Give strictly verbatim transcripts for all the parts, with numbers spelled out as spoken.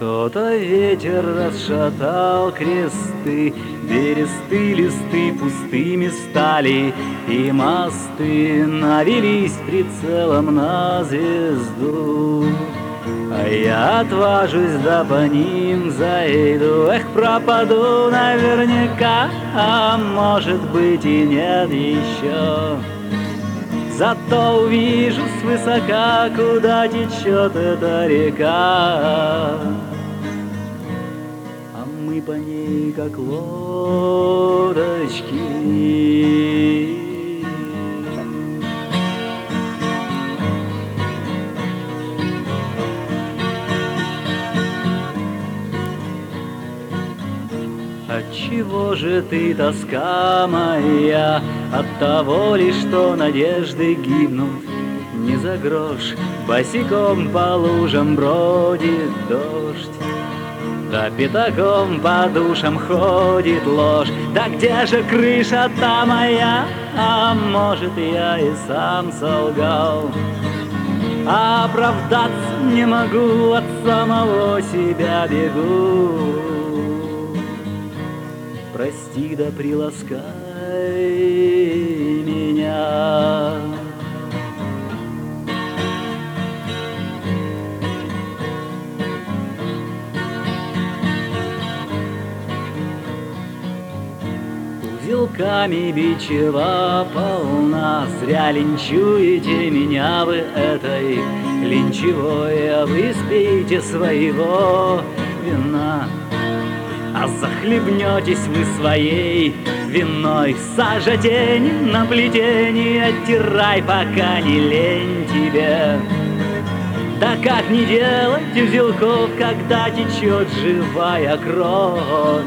Что-то ветер расшатал кресты, бересты листы пустыми стали, и мосты навелись прицелом на звезду. А я отважусь, да по ним зайду, эх, пропаду наверняка, а может быть и нет еще. Зато увижу свысока, куда течет эта река, а мы по ней как лодочки. Отчего же ты, тоска моя, от того ли, что надежды гибнут? Не за грош босиком по лужам бродит дождь, да пятаком по душам ходит ложь. Да где же крыша-то моя? А может, я и сам солгал, а оправдаться не могу, от самого себя бегу. Прости да приласкай меня. Узелками бичева полна, зря линчуете меня вы этой линчевой, а вы спейте своего вина. А захлебнетесь вы своей виной, сажа тень на плетени, оттирай, пока не лень тебе. Да как не делать узелков, когда течет живая кровь,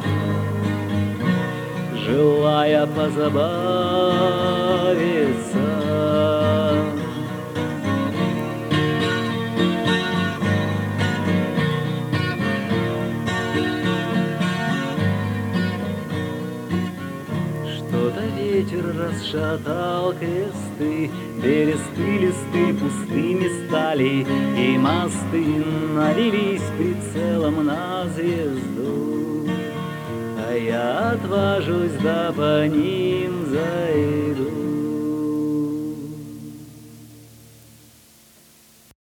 желая позабавиться. Что-то ветер расшатал кресты, бересты листы пустыми стали, и мосты навелись прицелом на звезду. А я отважусь, да по ним зайду.